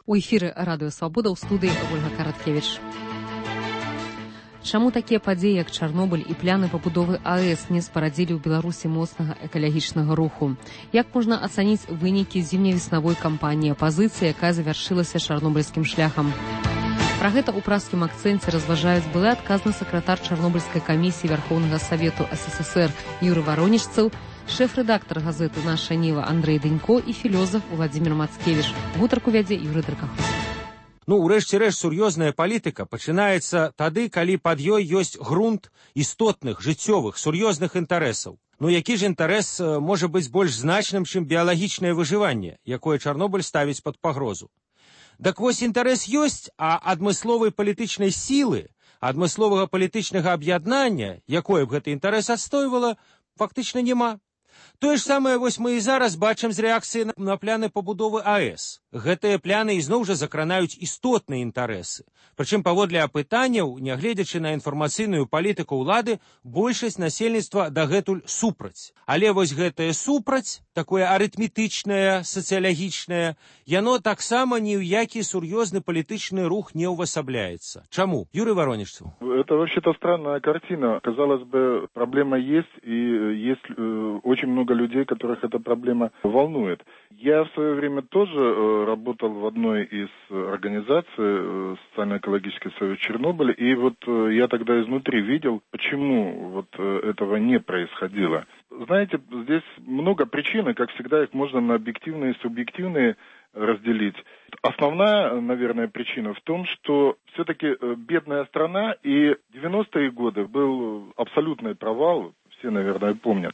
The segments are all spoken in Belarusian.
У эфіры радыё Свабода ў студыі Ольга Караткевіч. Чаму такія падзеі, як Чарнобыль і пляны пабудовы АЭС не спарадзілі ў Беларусі моцнага экалагічнага руху? Як можна ацаніць вынікі зімне-веснавой кампаніі апазіцыі, якая завяршылася чарнобыльскім шляхам? Пра гэта ў празкім акцэнце разважаюць былы адказны сакратар Чарнобыльскай камісіі Вярхоўнага Савету СССР Юрый Воронежцаў, шэф-рэдактар газеты «Наша Ніва» Андрэй Дэнько і філёзаф Владзімір Мацкевіч. Гутарку вядзе Юрый Дракаховскі. У рэшце рэшт, сур'ёзная палітыка пачынаецца тады, калі пад ёй ёсць грунт істотных, жыццёвых, сур'ёзных інтарэсаў. Які ж інтарэс можа быць больш значным, чым біялагічнае выжыванне, якое Чарнобыль ставіць пад пагрозу? Так вось, інтарэс ёсць, а адмысловай палітычнай сілы, адмысловага палітычнага аб'яднання, якое б гэты інтарэс адстойвала, фактычна няма. Тое ж самае вось мы і зараз бачым з рэакцыі на пляны пабудовы АЭС. Гэтыя пляны ізноў жа закранаюць істотныя інтарэсы. Прычым паводле апытанняў, нягледзячы на інфармацыйную палітыку ўлады, большасць насельніцтва дагэтуль супраць. Але вось гэтае супраць, такое арытметычнае, сацыялагічнае, яно таксама ні ў які сур'ёзны палітычны рух не увасабляецца. Чаму? Юрий Воронежцев. Это вообще-то странная картина. Казалось бы, проблема есть, и есть очень много людей, которых эта проблема волнует. Я в свое время тоже работал в одной из организаций, Социально-экологический союз Чернобыля, и вот я тогда изнутри видел, почему вот этого не происходило. Знаете, здесь много причин, и, как всегда, их можно на объективные и субъективные разделить. Основная, наверное, причина в том, что все-таки бедная страна, и 90-е годы был абсолютный провал, все, наверное, помнят.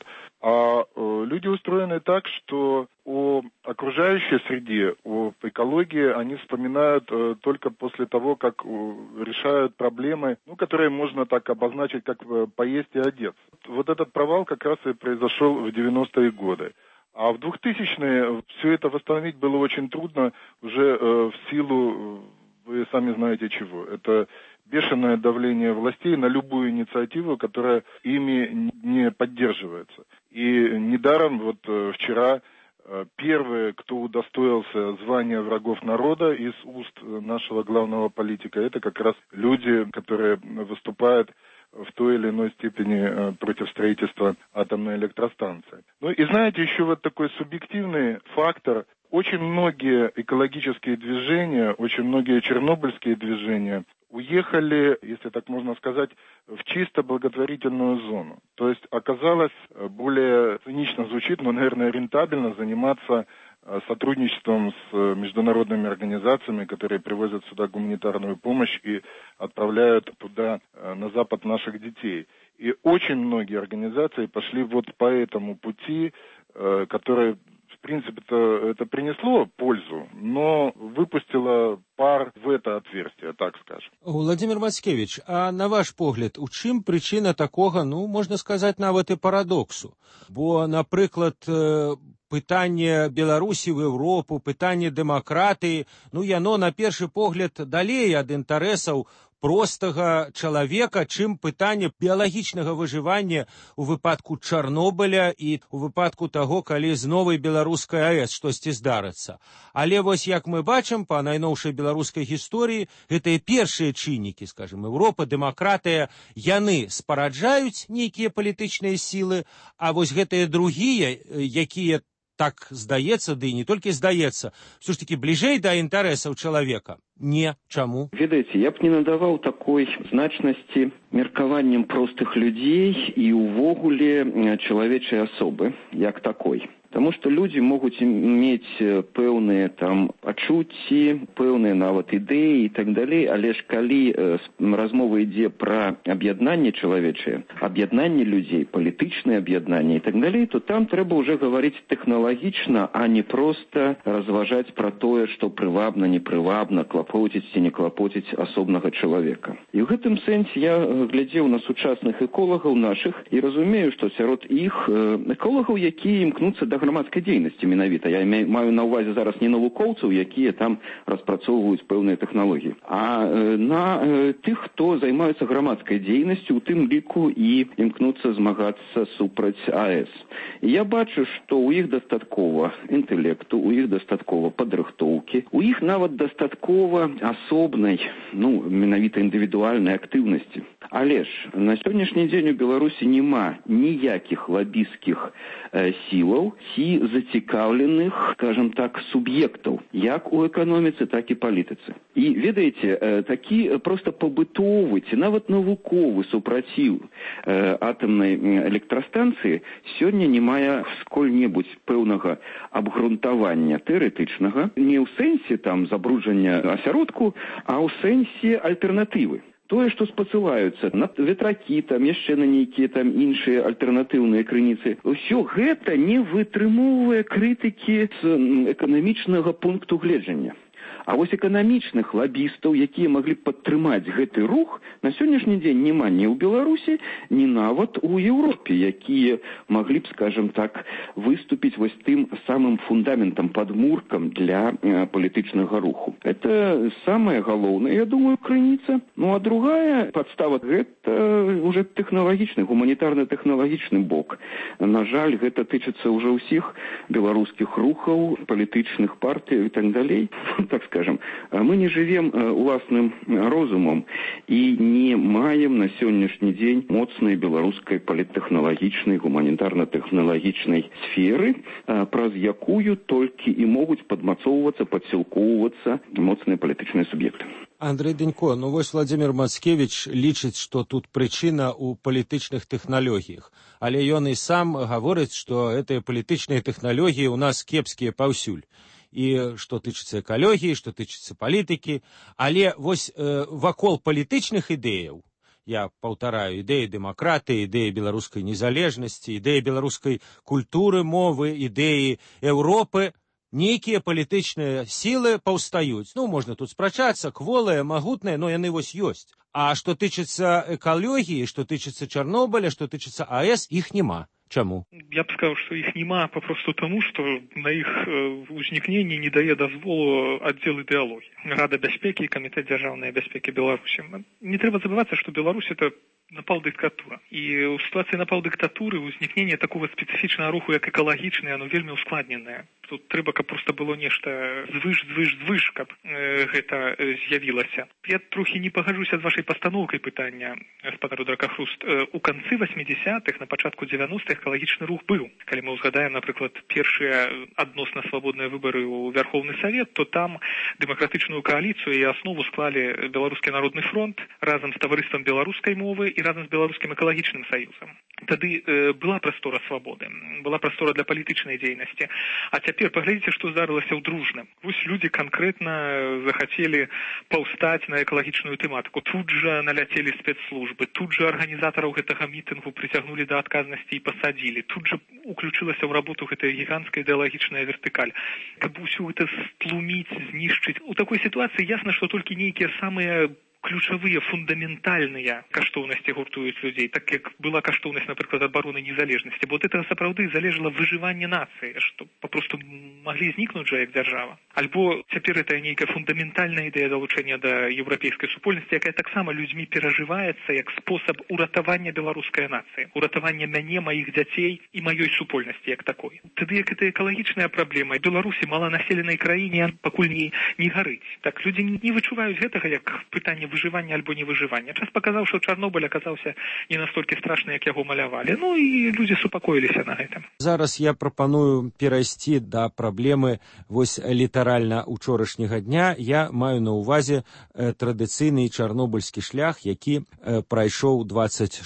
А люди устроены так, что о окружающей среде, о экологии они вспоминают только после того, как решают проблемы, которые можно так обозначить, как поесть и одеться. Вот этот провал как раз и произошел в 90-е годы. А в 2000-е все это восстановить было очень трудно уже в силу, вы сами знаете чего. Это бешеное давление властей на любую инициативу, которая ими не поддерживается. И недаром вот вчера первые, кто удостоился звания врагов народа из уст нашего главного политика, это как раз люди, которые выступают в той или иной степени против строительства атомной электростанции. И знаете, еще вот такой субъективный фактор. Очень многие экологические движения, очень многие чернобыльские движения уехали, если так можно сказать, в чисто благотворительную зону. То есть оказалось, более цинично звучит, но, наверное, рентабельно заниматься сотрудничеством с международными организациями, которые привозят сюда гуманитарную помощь и отправляют туда, на Запад, наших детей. И очень многие организации пошли вот по этому пути, который, в принципе-то, это принесло пользу, но выпустило пар в это отверстие, так скажем. Владзімір Мацкевіч, а на ваш погляд, у чым прычына такога, можна сказаць, нават і парадоксу? Бо, напрыклад, пытанне Беларусі в Еўропу, пытанне дэмакратыі, яно на першы погляд далей ад інтарэсаў простага чалавека, чым пытанне біялагічнага выжывання у выпадку Чарнобыля і у выпадку таго, калі з новай беларускай АЭС штосьці здарыцца. Але вось як мы бачым па найноўшай беларускай гісторыі, гэтыя першыя чыннікі, скажем, Еўропа, дэмакратыя, яны спараджаюць нейкія палітычныя сілы, а вось гэтыя другія, якія так здаецца, ды і не толькі здаецца, все ж таки бліжэй да інтарэсаў чалавека. Не. Чаму? Ведаеце, я б не надаваў такой значнасці меркаванням простых людзей і ўвогуле чалавечай асобы, як такой. Таму што людзі могуць мець пэўныя пачуцці, пэўныя нават ідэі і так далей, але ж калі размова ідзе пра аб'яднанне чалавечае, аб'яднанне людзей, палітычнае аб'яднанне і так далей, то там трэба ўжо гаварыць тэхналагічна, а не проста разважаць пра тое, што прывабна, непрывабна, клапоціць ці не клапоціць асобнага чалавека. І ў гэтым сэнсе я глядзеў на сучасных эколагаў нашых і разумею, што сярод іх эколагаў, якія імкнуцца да грамадскай дзейнасці менавіта. Я маю на ўвазе зараз не навукоўцаў, якія там распрацоўваюць пэўныя тэхналогіі, а на тых, хто займаецца грамадскай дзейнасцю, у тым ліку і імкнуцца змагацца супраць АЭС. І я бачу, што ў іх дастаткова інтэлекту, у іх дастаткова падрыхтоўкі, у іх нават дастаткова асобнай, менавіта індывідуальнай актыўнасці. Але ж на сённяшні дзень у Беларусі няма ніякіх лабісцкіх сілаў ці зацікаўленых, скажем так, суб'ектаў, як у эканоміцы, так і палітыцы. І ведаеце, такі проста пабытовы ці нават навуковы супраціў атамнай электрастанцыі сёння не мае сколь-небудзь пэўнага абгрунтавання тэарэтычнага, не ў сэнсе там забруджання асяродку, а ў сэнсе альтэрнатывы. Тое, што спасылаюцца на ветракі, там яшчэ на нейкія там іншыя альтэрнатыўныя крыніцы, ўсё гэта не вытрымоўвае крытыкі з эканамічнага пункту гледжання. А вось эканамічных лабістаў, якія маглі б падтрымаць гэты рух, на сённяшні дзень няма ні ў Беларусі, ні нават у Еўропе, якія маглі б, скажем так, выступіць вось тым самым фундаментам, падмуркам для палітычнага руху. Это самая галоўная, я думаю, крыніца. А другая падстава – гэта уже тэхналагічны, гуманітарна-тэхналагічны бок. На жаль, гэта тычыцца ўжо ўсіх беларускіх рухаў, палітычных партый і так далей. Так скажем, мы не живем уласным розумом и не маем на сённяшні дзень моцнай беларускай паліттэхналагічнай, гуманітарна-тэхналагічнай сферы, праз якую толькі і могуць падмацоўвацца, падсілкоўвацца моцныя палітычныя суб'екты. Андрей Денько, вось Владимир Мацкевич лічыць, што тут прычына ў палітычных тэхналогіях, але ён і сам гаворыць, што гэтыя палітычныя тэхналогіі ў нас кепскія паўсюль. І што тычыцца экалогіі, што тычыцца палітыкі, але вось вакол палітычных ідэяў, я паўтараю, ідэі дэмакратыі, ідэі беларускай незалежнасці, ідэі беларускай культуры, мовы, ідэі Еўропы, нейкія палітычныя сілы паўстаюць. Можна тут спрачацца, кволыя, магутныя, но яны вось ёсць. А што тычыцца экалогіі, што тычыцца Чарнобыля, што тычыцца АЭС, іх няма. Чаму? Я б сказаў, што іх няма папросту таму, што на іх узнікненне не дае дазволу аддзел ідэалогіі. Рада бяспекі і Камітэт дзяржаўнай бяспекі Беларусі. Не трэба забывацца, што Беларусь – это напаўдыктатура. І ў сітуацыі напаўдыктатуры ўзнікненне такого спецыфічнага руху, як экалагічны, оно вельмі ускладненае. Тут трэба, каб проста было нешта звыш, каб гэта з'явілася. Я трохі не пагаджуся з вашай пастаноўкай пытання, гаспадар Дракахруст. У канцы 80-х, на пачатку 90-х экалагічны рух быў. Калі мы ўзгадаем, напрыклад, першыя адносна свабодныя выбары ў Вярхоўны Савет, то там дэмакратычную кааліцыю і аснову склалі Беларускі народны фронт разам з таварыствам беларускай мовы і разам з беларускім экалагічным саюзам. Тады была прастора свабоды, была прастора для палітычнай дзейнасці. А цяпер паглядзіце, што здарылася ў Дружным. Вось людзі канкрэтна захацелі паўстаць на экалагічную тэматыку. Тут жа наляцелі спецслужбы, тут жа арганізатараў гэтага мітынгу прыцягнулі да адказнасці і пасадзілі. Тут жа уключылася ў работу гэтая гіганцкая ідэалагічная вертыкаль. Каб усё гэта стлуміць, знішчыць. У такой сітуацыі ясна, што толькі нейкія самыя ключавыя, фундаментальныя каштоўнасці гуртуюць людзей, так як была каштоўнасць, напрыклад, абароны незалежнасці. Бо от этого сапраўды залежала выжыванне нацыі, што папросту маглі знікнуць жа як дзяржава. Альбо цяпер гэта нейкая фундаментальная ідэя далучэння да еўрапейскай супольнасці, якая таксама людзьмі перажываецца як спосаб уратавання беларускай нацыі, уратавання мяне, маіх дзяцей і маёй супольнасці як такой. Тады як гэта экалагічная праблема, Беларусі, маланаселенай краіне, пакуль не гарыць. Так людзі не вычуваюць гэтага як пытанне выжывання альбо не выжывання. Час паказаў, што Чарнобыль аказаўся не настолькі страшны, як яго малявалі. І людзі супакоіліся на гэтым. Зараз я прапаную перайсці да праблемы вось літаральна учорашняга дня. Я маю на ўвазе традыцыйны чарнобыльскі шлях, які прайшоў 26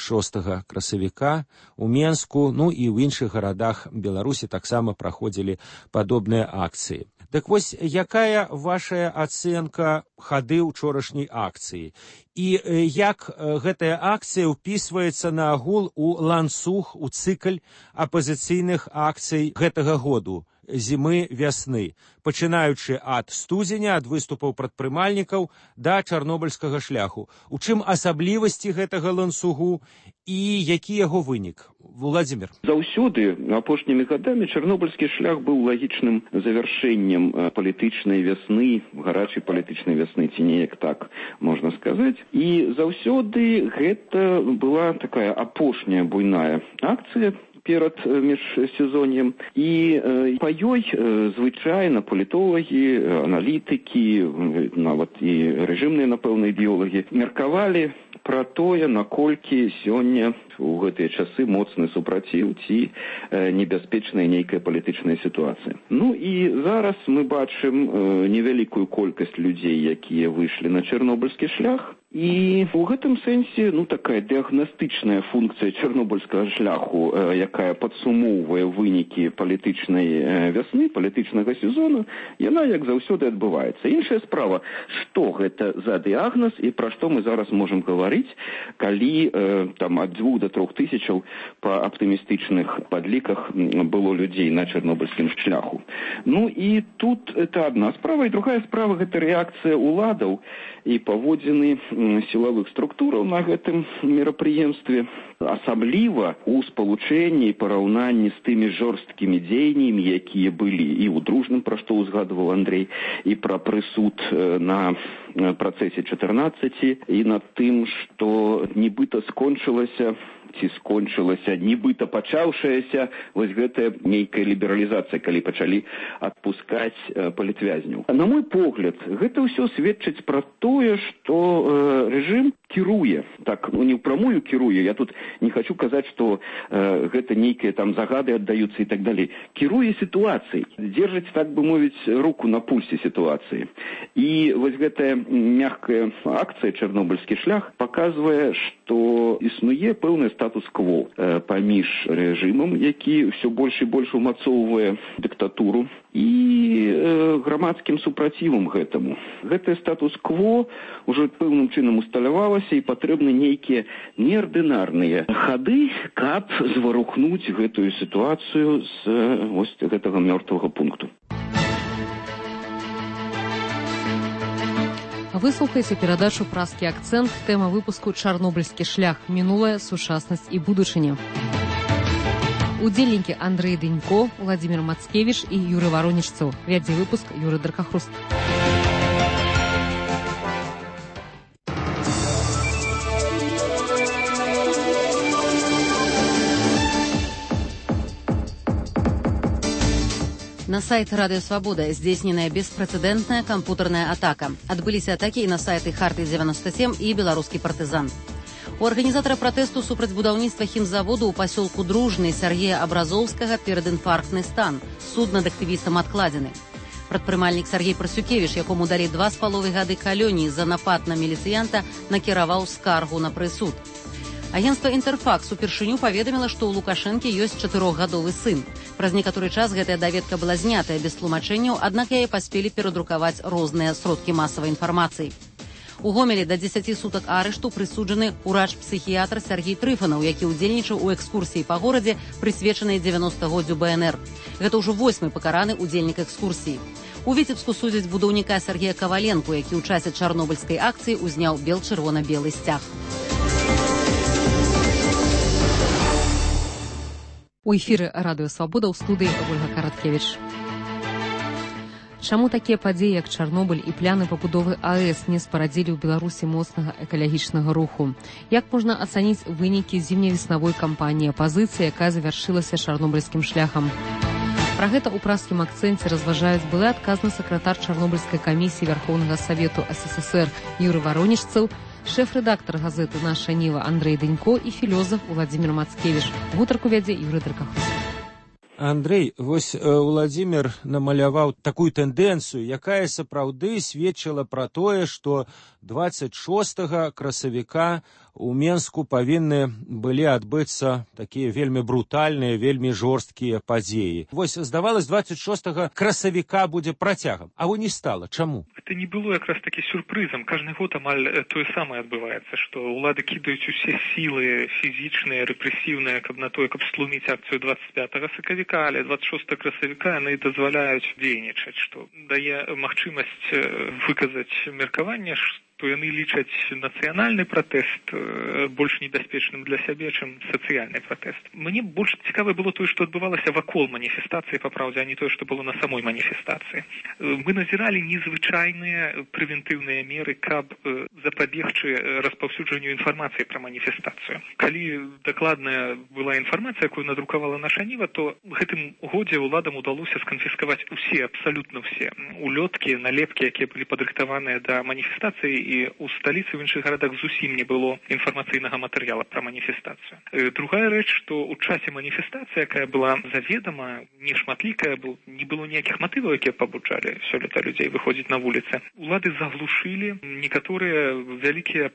красавіка у Менску, і ў іншых гарадах Беларусі таксама праходзілі падобныя акцыі. Так вось, якая ваша ацэнка хады учорашняй акцыі? І як гэтая акцыя ўпісваецца на агул у ланцуг, у цыкль апазіцыйных акцый гэтага году? зімы-вясны, пачынаючы ад студзеня, ад выступаў прадпрымальнікаў да чарнобыльскага шляху. У чым асаблівасці гэтага ланцугу і які яго вынік? Владзімір. Заўсёды апошнімі гадамі чарнобыльскі шлях быў лагічным завяршэннем палітычнай вясны, гарачай палітычнай вясны, ці неяк так можна сказаць. І заўсёды гэта была такая апошняя буйная акцыя перад міжсезоннем. І па ёй звычайна палітолагі, аналітыкі, нават і рэжымныя, напэўна, ідэолагі меркавалі пра тое, наколькі сёння у гэтыя часы моцны супраціў ці небяспечная нейкая палітычная сітуацыя. Ну і зараз мы бачым невялікую колькасць людзей, якія выйшлі на чарнобыльскі шлях. І ў гэтым сэнсе, такая дыягнастычная функцыя чарнобыльскага шляху, якая падсумоўвае вынікі палітычнай вясны, палітычнага сезону, яна, як заўсёды, адбываецца. Іншая справа, што гэта за дыягназ і пра што мы зараз можам гаварыць, калі ад 2 до 3 тысячаў па аптымістычных падліках было людзей на чарнобыльскім шляху. Ну і тут это адна справа, і другая справа — гэта рэакцыя ўладаў і паводзіны сілавых структураў на гэтым мерапрыемстве, асабліва ў спалучэнні і параўнанні з тымі жорсткімі дзеяннямі, якія былі і ў Дружным, пра што ўзгадваў Андрэй, і пра прысуд на працэсе 14, і над тым, што нібыта скончылася нібыта пачаўшаяся вось гэтая нейкая лібералізацыя, калі пачалі адпускаць палітвязняў. На мой погляд, гэта ўсё сведчыць пра тое, што рэжым кіруе, так, не ўпрамую кіруе, я тут не хочу казаць, што гэта нейкія там загады аддаюцца і так далей. Кіруе сітуацыяй, дзержыць, так бы мовіць, руку на пульсе сітуацыі. І вось гэтая мяккая акцыя «Чарнобыльскі шлях» паказвае, што існуе пэўны статус-кво паміж рэжымам, які ўсё больш і больш умацоўвае дыктатуру, і грамадскім супрацівам гэтаму. Гэтае статус-кво ўжо пэўным чынам усталявалася, і патрэбны нейкія неардынарныя хады, каб зварухнуць гэтую сітуацыю з вось гэтага мёртвага пункту. Выслухайце перадачу «Празкі акцэнт», тэма выпуску «Чарнобыльскі шлях. Мінулае, сучаснасць і будучыня». Удзельнікі Андрэй Дынько, Владзімір Мацкевіч і Юрый Варонічцаў. Вядзе выпуск Юрый Даркахруст. На сайт Радыё Свабода здзейсненая беспрэцэдэнтная кампутарная атака. Адбыліся атакі і на сайты Харты-97 і Беларускі партызан. У арганізатара пратэсту супраць будаўніцтва хімзаводу ў пасёлку Дружны Сергея Абразоўскага перадінфарктны стан. Суд над актывістам адкладзены. Прадпрымальнік Сергей Прасюкевіч, якому далі 2,5 гады калоніі за напад на міліцыянта, накіраваў скаргу на прысуд. Агенцтва «Інтэрфакс» упершыню паведаміла, што ў Лукашэнкі ёсць 4-гадовы сын. Праз некаторы час гэтая даведка была знятая без тлумачэнняў, аднак яе паспелі перадрукаваць розныя сродкі масавай інфармацыі. У Гомелі да 10 сутак арышту прысуджаны урач-псіхіятр Сергей Трыфанаў, які ўдзельнічаў у экскурсіі па горадзе, прысвечанай 90-годдзю БНР. Гэта ўжо 8-й пакараны удзельнік экскурсіі. У Віцебску судзяць будаўніка Сергея Каваленку, які ў часе чарнобыльскай акцыі узняў бел-чырвона-белы сцяг. У эфіры Радыё Свабода, ў студыі Ольга Караткевіч. Чаму такія падзеі, як Чарнобыль і пляны пабудовы АЭС не спарадзілі ў Беларусі моцнага экалагічнага руху? Як можна ацаніць вынікі зімне-веснавой кампаніі апазіцыі, якая завяршылася чарнобыльскім шляхам? Пра гэта ў празкім акцэнце разважаюць былы адказны сакратар Чарнобыльскай камісіі Вярхоўнага Савету СССР Юрый Варонічцаў, шэф-рэдактар газеты «Наша Ніва» Андрэй Дынько і філёзаф Владзімір Мацкевіч. Гутарку вядзе Юрый Даркахруст. Андрэй, вось Владзімір намаляваў такую тэндэнцыю, якая сапраўды сведчыла пра тое, што 26 красавіка у Менску павінны былі адбыцца такія вельмі брутальныя, вельмі жорсткія падзеі. Вось, здавалось, 26 красавіка будзе працягам, а не стала. Чаму? Это не было якраз таки сюрпрызам. Каждый год амаль тое самае адбываецца, што ўлады кідаюць усе сілы фізічныя, рэпрэсіўныя, каб на тое, каб стлуміць акцыю 25 сакавіка. красавіка, але 26 красавіка яны дазваляюць дзейнічаць, што дае магчымасць выказаць меркаванне, што яны лічаць нацыянальны пратэст больш небяспечным для сябе, чым сацыяльны пратэст. Мне больш цікава было тое, што адбывалася вакол маніфестацыі, па праўдзе, а не тое, што было на самой маніфестацыі. Мы назіралі незвычайныя прэвентыўныя меры, каб запабегчы распаўсюджанню інфармацыі пра маніфестацыю. Калі дакладная была інфармацыя, якую надрукавала наша Ніва, то гэтым годзе ўладам удалося сканфіскаваць абсалютна ўсе улёткі, налепкі, якія былі падрыхтаваныя да маніфестацыі, і ў сталіцы, в іншых гарадах зусім не было інфармацыйнага матэрыяла пра маніфестацыю. Другая рэч, што ў часе маніфестацыі, якая была заведама, нешматлікая, не было ніякіх матываў, якія пабуджалі сёлета людзей выходзіць на вуліцы. Улады заглушылі некаторыя вялікія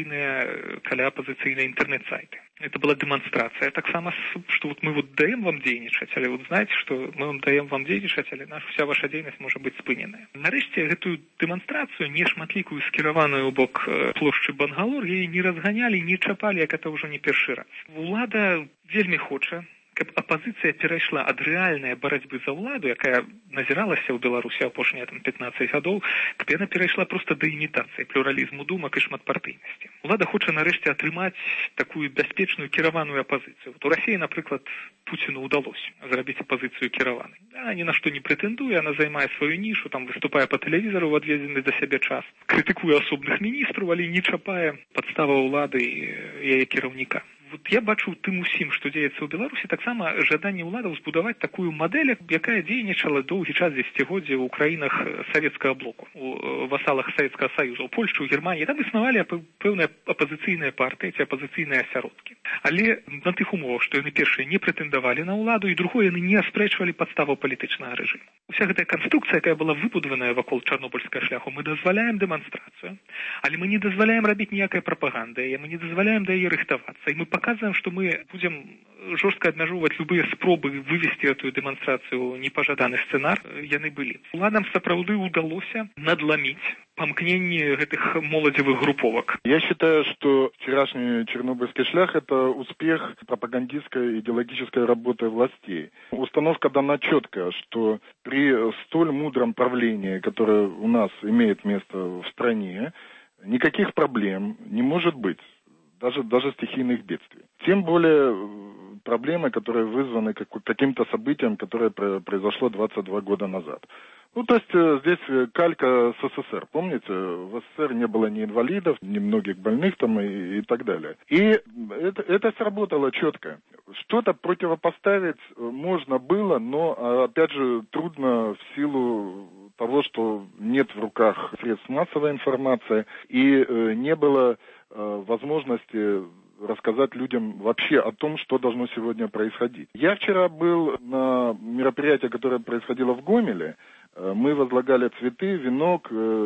каляапазіцыйныя інтэрнэт-сайты. Это была дэманстрацыя. Таксама, што мы даем вам дзейнічаць, але знаеце, што мы даем вам дзейнічаць, але вся ваша дзейнасць можа быць спыненая. Нарэшце, гэтую дэманстрацыю, нешматлікую, скіраваную ў бок плошчы Бангалор, яе не разганялі, не чапалі, як это ўжо не першы раз. Улада вельмі хоча, каб апазіцыя перайшла ад рэальнай барацьбы за ўладу, якая назіралася ў Беларусі апошнія 15 гадоў, каб яна перайшла проста да імітацыі плюралізму думак і шматпартыйнасці. Улада хоча нарэшце атрымаць такую бяспечную кіраваную апазіцыю. У Расіі, напрыклад, Пуціну ўдалося зрабіць апазіцыю кіраванай. Ні на што не прэтэндуе, яна займае сваю нішу, там выступае па тэлевізару ў адведзены да сябе час, крытыкуе асобных міністраў, але не чапае падстава ўлады і яе кіраўніка. Я бачу тым усім, што дзеецца ў Беларусі, таксама жаданне ўладаў збудаваць такую мадэль, якая дзейнічала доўгі час дзесяцігоддзя ў краінах савецкага блоку, у васалах Савецкага Саюза, у Польшчы, у Германіі. Там існавалі пэўныя апазіцыйныя партыі ці апазіцыйныя асяродкі. Але на тых умовах, што яны першыя не прэтэндавалі на ўладу, і другое, яны не аспрэчвалі падставу палітычнага рэжыму. Уся гэтая канструкцыя, якая была выбудаваная вакол чарнобыльскага шляху, мы дазваляем дэманстрацыю, але мы не дазваляем рабіць ніякай прапаганды, мы не дазваляем да яе рыхтавацца, і мы показываем, что мы будем жестко обмежевывать любые спробы вывести эту демонстрацию непожаданный сценар, яны были. Уладам сапраўды удалося надломить помкнение этих молодевых групповок. Я считаю, что вчерашний чернобыльский шлях – это успех пропагандистской идеологической работы властей. Установка дана четкая, что при столь мудром правлении, которое у нас имеет место в стране, никаких проблем не может быть. Даже стихийных бедствий. Тем более проблемы, которые вызваны каким-то событием, которое произошло 22 года назад. То есть здесь калька с СССР. Помните, в СССР не было ни инвалидов, ни многих больных там и так далее. И это сработало четко. Что-то противопоставить можно было, но, опять же, трудно в силу того, что нет в руках средств массовой информации и не было возможности рассказать людям вообще о том, что должно сегодня происходить. Я вчера был на мероприятии, которое происходило в Гомеле. Мы возлагали цветы, венок,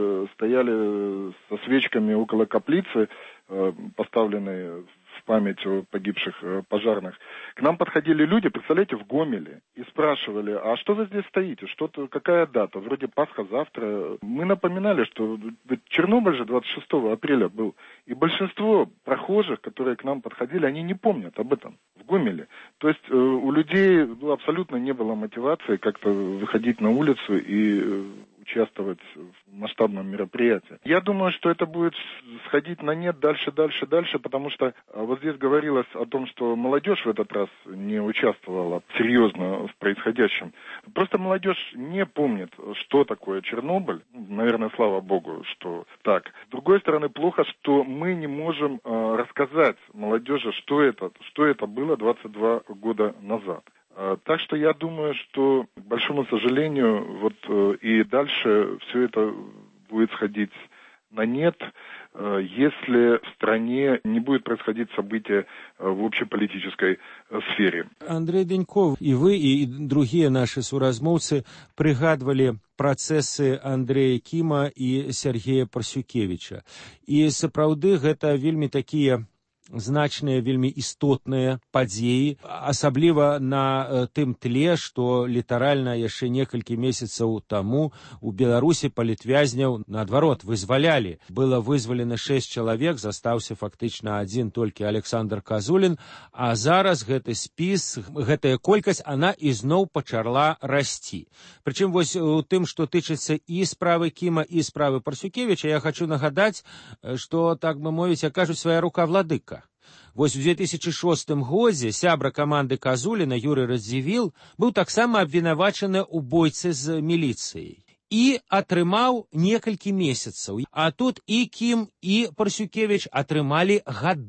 стояли со свечками около каплицы, поставленной в память о погибших пожарных. К нам подходили люди, представляете, в Гомеле, и спрашивали, а что вы здесь стоите, какая дата, вроде Пасха завтра. Мы напоминали, что Чернобыль же 26 апреля был, и большинство прохожих, которые к нам подходили, они не помнят об этом в Гомеле. То есть у людей абсолютно не было мотивации как-то выходить на улицу и участвовать в масштабном мероприятии. Я думаю, что это будет сходить на нет дальше, потому что вот здесь говорилось о том, что молодежь в этот раз не участвовала серьезно в происходящем. Просто молодежь не помнит, что такое Чернобыль. Наверное, слава богу, что так. С другой стороны, плохо, что мы не можем рассказать молодежи, что это было 22 года назад. Так что я думаю, что, к большому сожалению, и дальше все это будет сходить на нет, если в стране не будет происходить события в общеполитической сфере. Андрей Деньков, и вы, и другие наши суразмовцы пригадывали процессы Андрея Кима и Сергея Парсюкевича. И сапраўды гэта вельмі такие значныя, вельмі істотныя падзеі, асабліва на тым тле, што літаральна яшчэ некалькі месяцаў таму у Беларусі палітвязняў, наадварот, вызвалялі. Было вызвалена 6 чалавек, застаўся фактычна адзін толькі Александр Казулін, а зараз гэты спіс, гэтая колькасць, она ізноў пачала расці. Прычым вось у тым, што тычыцца і справы Кіма, і справы Парсюкевіча, я хочу нагадаць, што, так бы мовіць, як кажуць, свая рука владыка. Вось у 2006 годзе сябра каманды Казуліна Юрый Радзівіл быў таксама абвінавачаны ў бойцы з міліцыяй і атрымаў некалькі месяцаў. А тут і Кім, і Парсюкевіч атрымалі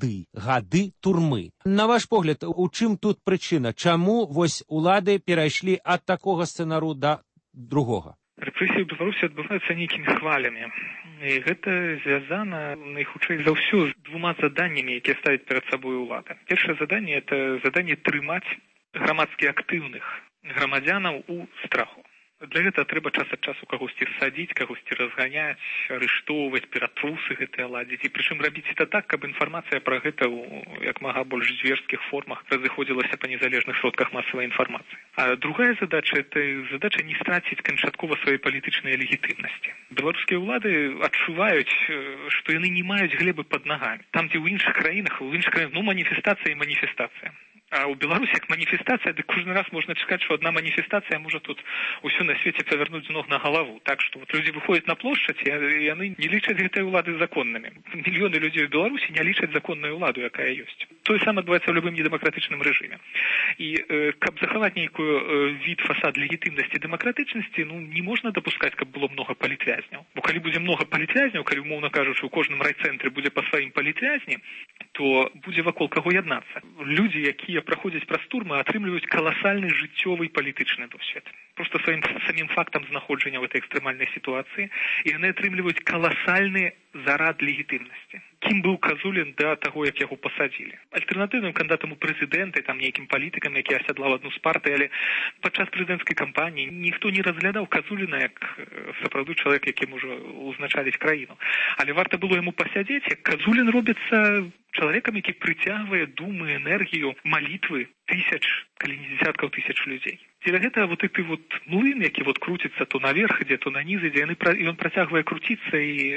гады турмы. На ваш погляд, у чым тут прычына? Чаму вось улады перайшлі ад такога сцэнару да другога? Рэпрэсіі ў Беларусі адбываюцца нейкімі хвалямі. І гэта звязана найхутчэй за ўсё з двума заданнямі, якія ставіць перад сабой улада. Першае заданне – это заданне трымаць грамадскі актыўных грамадзянаў у страху. Для гэтага трэба час ад часу кагосьці садзіць, кагосьці разганяць, арыштоўваць, ператрусы гэтыя ладзіць. І прычым рабіць это так, каб інфармацыя пра гэта ў як мага больш зверскіх формах разыходзілася па незалежных сродках масавай інфармацыі. А другая задача – это задача не страціць канчаткова сваёй палітычнай легітымнасці. Беларускія ўлады адчуваюць, што яны не маюць глебы пад нагамі. Там, дзе ў іншых краінах, маніфестацыя і маніфестацыя. А ў Беларусі як маніфестацыя, дык кожны раз можна чакаць, што адна маніфестацыя можа тут усё на свеце павярнуць з ног на галаву. Так што вот людзі выходзяць на плошчаць, і яны не лічаць гэтай улады законнымі. Мільёны людзей у Беларусі не лічаць законную ўладу, якая ёсць. Тое самае адбываецца ў любым недэмакратычным рэжыме. І каб захаваць нейкую від фасад легітымнасці дэмакратычнасці, не можна дапускаць, каб было многа палітвязняў. Бо калі будзе многа палітвязняў, калі, умоўна кажучы, у кожным райцэнтры будзе па сваім палітвязні, то будзе вакол каго яднацца. Людзі, якія праходзяць праз турмы, атрымліваюць каласальны жыццёвы палітычны досвед. Просто сваім самім фактам знаходжання ў этой экстрэмальнай сітуацыі, і яны атрымліваюць каласальны зарад легітымнасці. Кім быў Казулін да таго, як яго пасадзілі? Альтэрнатыўным кандыдатам у прэзідэнты, там нейкім палітыкам, які асядлаў адну з партый, але падчас прэзідэнцкай кампаніі ніхто не разглядаў Казуліна як сапраўды чалавек, які можа ўзначаліць краіну. Але варта было яму пасядзець, як Казулін робіцца чалавекам, які прыцягвае думы, энергію, малітвы тысяч, калі не десяткаў тысяч людзей. Дзеля гэтага вот гэты вот млын, які вот круціцца то наверх ідзе, то на ніз ідзе, ён працягвае круціцца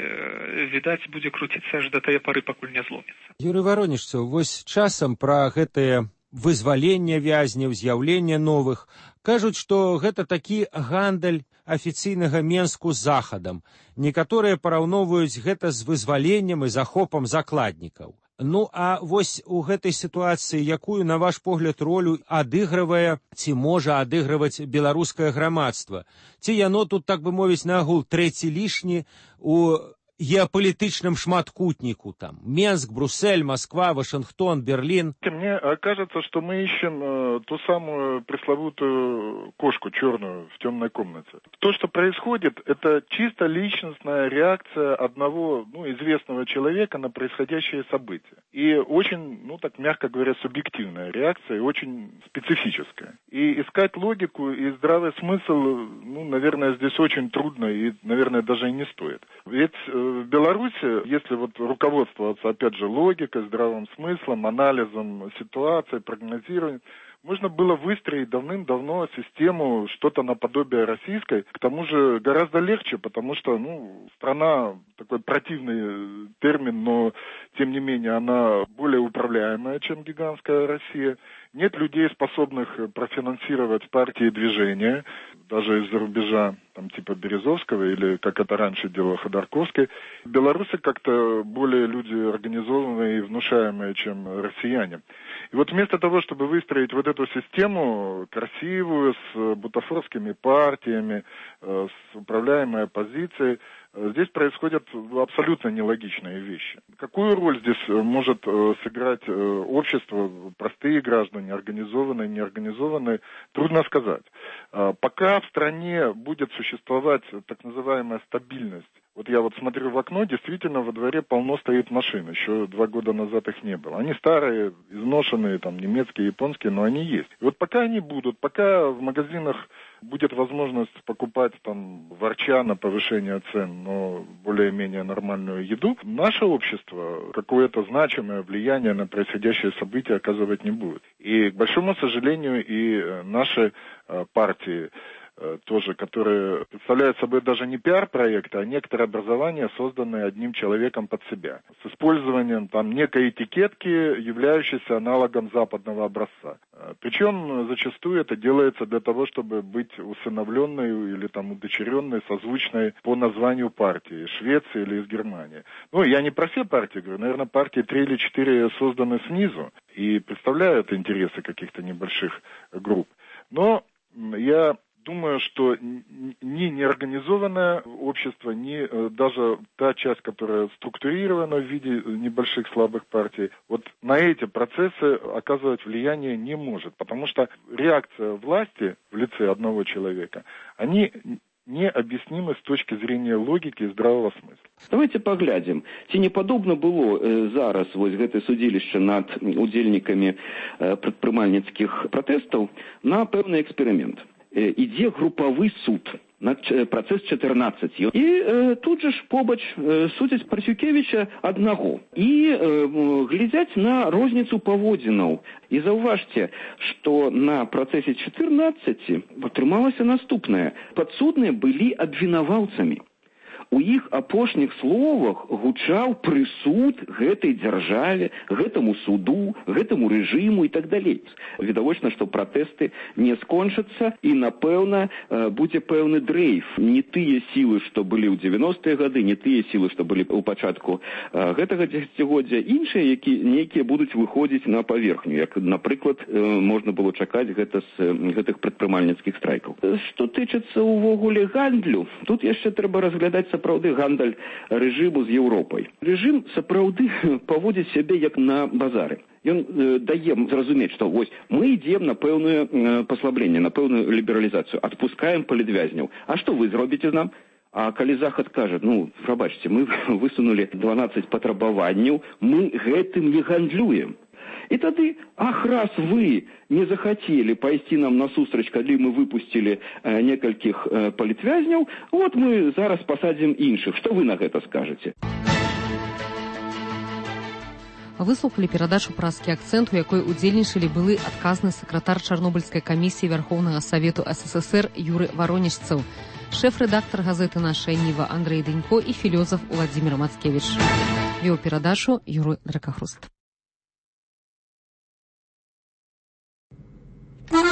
і, відаць, будзе круціцца аж да тае пары, пакуль не зломіцца. Юрый Варонежцаў, вось часам пра гэтае вызваленне вязняў, з'яўленне новых кажуць, што гэта такі гандаль афіцыйнага Менску з захадам. Некаторыя параўноўваюць гэта з вызваленнем і захопам закладнікаў. А вось у гэтай сітуацыі, якую, на ваш погляд, ролю адыгрывае ці можа адыгрываць беларускае грамадства? Ці яно тут, так бы мовіць, на агул трэці лішні у геополитичном шматкутнику, там, Минск, Брюссель, Москва, Вашингтон, Берлин. Мне кажется, что мы ищем ту самую пресловутую кошку черную в темной комнате. То, что происходит, это чисто личностная реакция одного, известного человека на происходящее событие. И очень, так мягко говоря, субъективная реакция, и очень специфическая. И искать логику и здравый смысл, наверное, здесь очень трудно и, наверное, даже и не стоит. Ведь в Беларуси, если руководствоваться, опять же, логикой, здравым смыслом, анализом ситуации, прогнозированием, можно было выстроить давным-давно систему что-то наподобие российской. К тому же гораздо легче, потому что, страна, такой противный термин, но, тем не менее, она более управляемая, чем гигантская Россия. Нет людей, способных профинансировать партии и движения, даже из-за рубежа, типа Березовского, или как это раньше делал Ходорковский. Белорусы как-то более люди организованные и внушаемые, чем россияне. И вместо того, чтобы выстроить эту систему красивую, с бутафорскими партиями, с управляемой оппозицией, здесь происходят абсолютно нелогичные вещи. Какую роль здесь может сыграть общество, простые граждане, организованные, неорганизованные, трудно сказать. Пока в стране будет существовать так называемая стабильность, я смотрю в окно, действительно во дворе полно стоит машин, еще 2 года назад их не было. Они старые, изношенные, немецкие, японские, но они есть. И пока они будут, пока в магазинах будет возможность покупать там ворча на повышение цен, но более-менее нормальную еду, наше общество какое-то значимое влияние на происходящее событие оказывать не будет. И, к большому сожалению, и наши партии тоже, которые представляют собой даже не пиар-проекты, а некоторые образования, созданные одним человеком под себя, с использованием там некой этикетки, являющейся аналогом западного образца. Причем зачастую это делается для того, чтобы быть усыновленной или там удочеренной, созвучной по названию партии, из Швеции или из Германии. Ну, я не про все партии говорю, наверное, партии 3 или 4 созданы снизу и представляют интересы каких-то небольших групп. Но я думаю, что ни неорганизованное общество, ни даже та часть, которая структурирована в виде небольших слабых партий, вот на эти процессы оказывать влияние не может, потому что реакция власти в лице одного человека, они необъяснимы с точки зрения логики и здравого смысла. Давайте паглядзім, ці не падобна было зараз вось гэтае судзілішча над удзельнікамі прадпрымальніцкіх пратэстаў на пэўны эксперымент. Ідзе групавы суд на працэс 14. І тут же ж побач судзяць Парасюкевіча аднаго. І глядзяць на розніцу паводзінаў. І заўважце, што на працэсе 14 атрымалася наступнае. Падсудныя былі абвінаваўцамі. У іх апошніх словах гучаў прысуд гэтай дзяржаве, гэтаму суду, гэтаму рэжыму і так далей. Відавочна, што пратэсты не скончацца і, напэўна, будзе пэўны дрейф. Не тыя сілы, што былі ў 90-е гады, не тыя сілы, што былі ў пачатку гэтага дзесяцігоддзя, іншыя, якія будуць выходзіць на паверхню, як, напрыклад, можна было чакаць гэта з гэтых прадпрымальніцкіх страйкаў. Што тычыцца ўвогуле гандлю, тут яшчэ трэба разглядаць сапраўды гандаль рэжыму з Еўропай. Рэжым сапраўды паводзіць сябе як на базары. Ён дае зразумець, што вось мы ідзем на пэўнае паслабленне, на пэўную лібералізацыю, адпускаем палітвязняў. А што вы зробіце нам? А калі Захад кажа, ну, прабачце, мы высунули 12 патрабаванняў, мы гэтым не гандлюем. І тады, раз вы не захацелі пайсці нам насустрач, калі мы выпусцілі некалькіх палітвязняў, вот мы зараз пасадзім іншых. Што вы на гэта скажаце? Выслухалі перадачу «Празкі акцэнт», у якой удзельнічалі былы адказны сакратар Чарнобыльскай камісіі Вярхоўнага Савету СССР Юры Варонежцаў, шэф-рэдактар газеты «Наша Ніва» Андрэй Дэнько і філёзаф Уладзімір Мацкевіч. Вёў перадачу Юры Дракахруст.